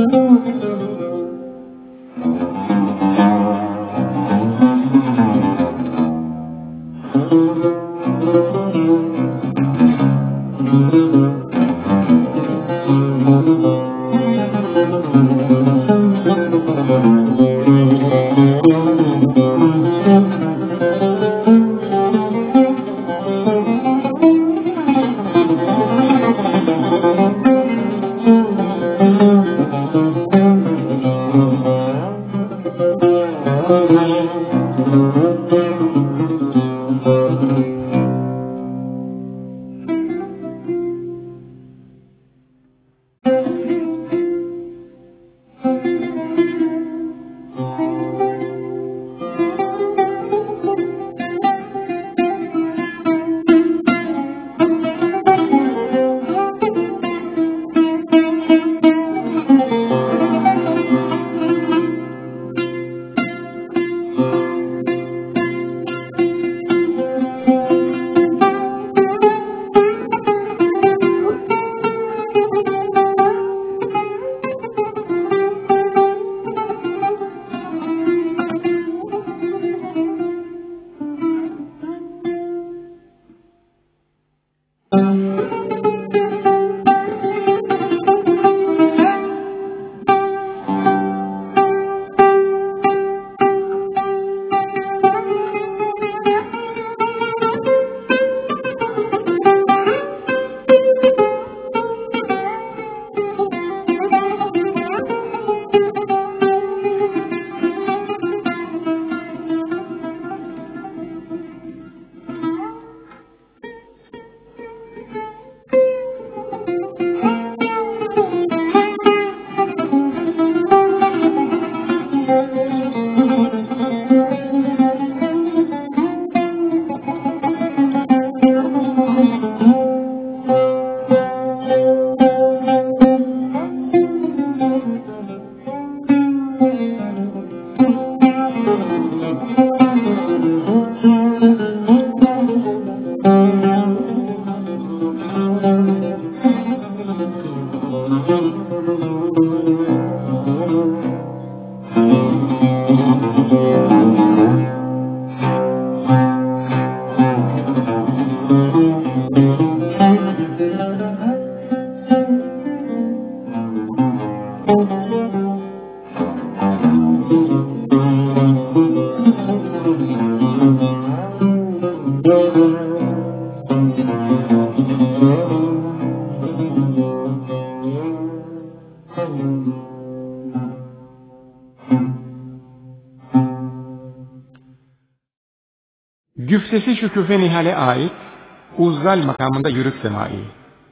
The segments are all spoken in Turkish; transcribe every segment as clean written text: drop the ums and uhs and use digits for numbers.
Güftesi Şüküfe Nihal'e ait Uzzal makamında yürük semai.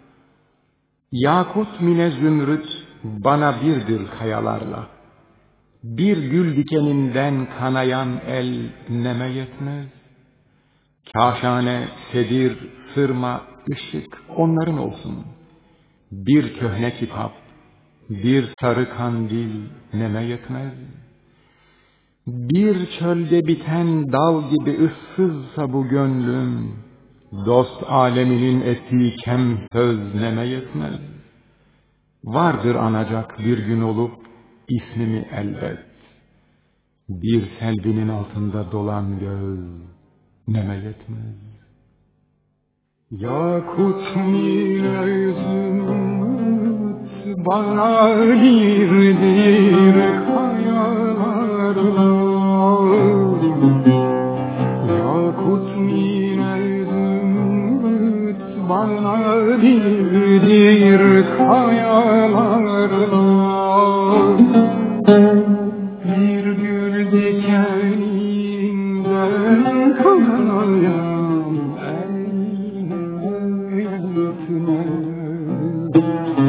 Yakut mine zümrüt bana birdir kayalarla. Bir gül dikeninden kanayan el neme yetmez. Kaşane, sedir, sırma, ışık onların olsun. Bir köhne kitap, bir sarı kandil neme yetmez. Bir çölde biten dal gibi ıssızsa bu gönlüm, dost aleminin ettiği kem söz neme yetmez. Vardır anacak bir gün olup ismimi elbet, bir selvinin altında dolan göz neme yetmez. Yakut mine zümrüt bana birdir kayalarla. Yakut mine zümrüt bana birdir kayalarla. Bir gül dikeninden kanayan eline yetmez.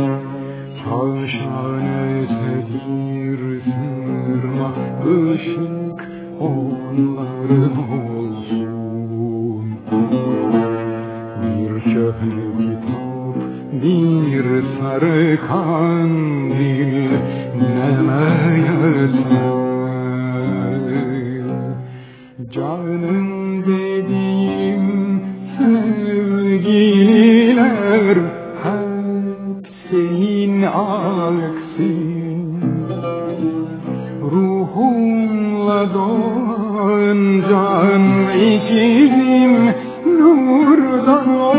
Kaşane sedir sırma ışık onların olsun. Bir köhne kitap, bir sarı kandil neme yetmez. Canım dediğim sevgililer hep senin aksin. doğan can ikizim, nurdan o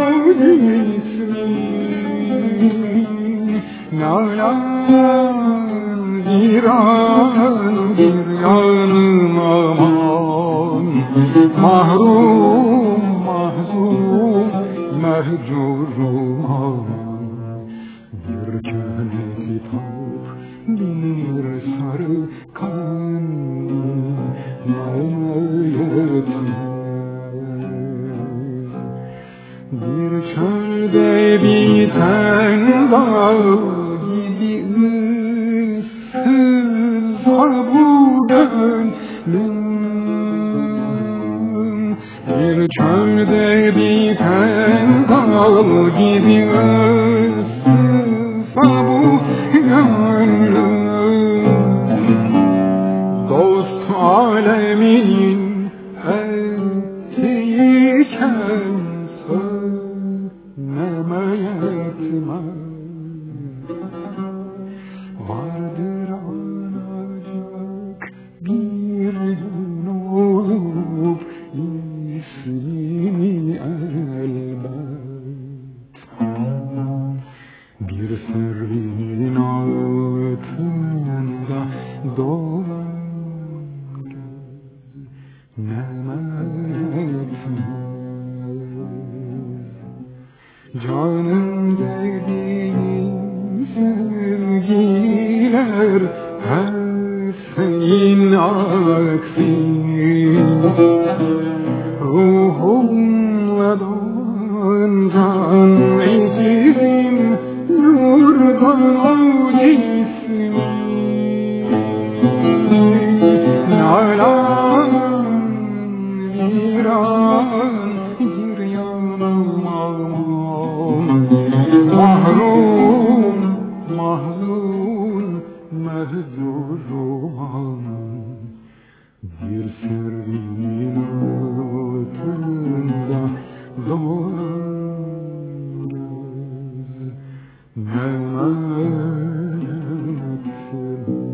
cismin. Nalan viran bir yanım aman, mahrum mahzun mehcurum aman. Bir köhne kitap, bir sarı kan bir çölde biten dağ gibi ıssız bu gönlüm. Bir çölde biten dağ gibi ıssız bu gönlüm. Dost alemin ettiyken söylemeye yetmez. Vardır anacak bir gün olup ismini elbet. Bir sırrın altında doğan göz nemet. Canım dediğin sevgiler her şeyin aksi. Ruhumla doğan can ikizim, nurdan o cismin. Nalan viran bir yanım aman, mahrum mahzun mehcurum aman. Bir sırrın altında doğan göz nemetsin.